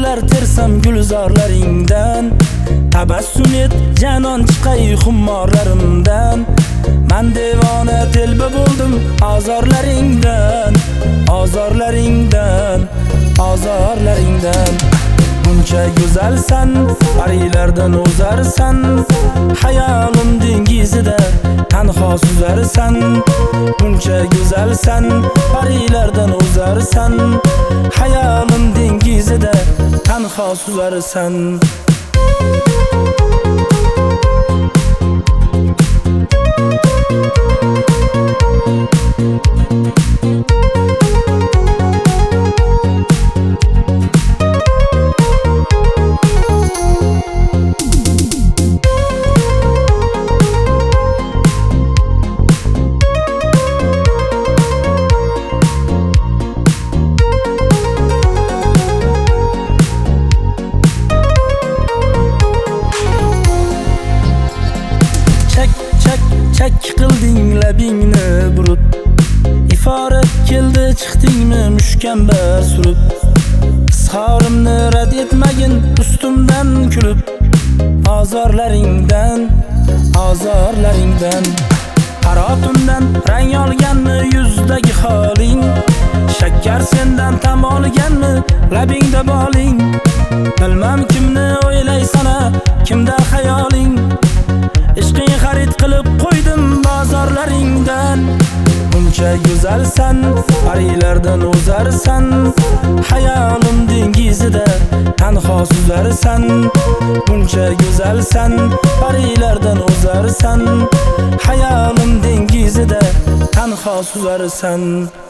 nelar tersam gulzorlaringdan. Tabassum et janon chiqay xumorlarimdan. Men devona telba bo'ldim azorlaringdan, azorlaringdan, azorlaringdan. Buncha go'zalsan, parilardan o'zarsan, hayolim dengizida tanho suzarsan. Buncha go'zalsan, parilardan o'zarsan, hayolim dengizida tanho suzarsan. Chak qilding labingni burib, iforat keldi chiqdingmi mushkambar surib. Izhorimni rad etmagin ustimdan kulib, azorlaringdan, azorlaringdan. Harotimdan rang olganmi yuzdagi holing, shakkar sendan tam olganmi labingda boling. Bilmam kimni o'ylaysan, kimda xayoling. Ishqing xarid qilib qo'ydim bozorlaringdan. Buncha go'zalsan, parilardan o'zarsan, hayolim dengizida tanho suzarsan. Buncha go'zalsan, parilardan o'zarsan, hayolim dengizida tanho suzarsan.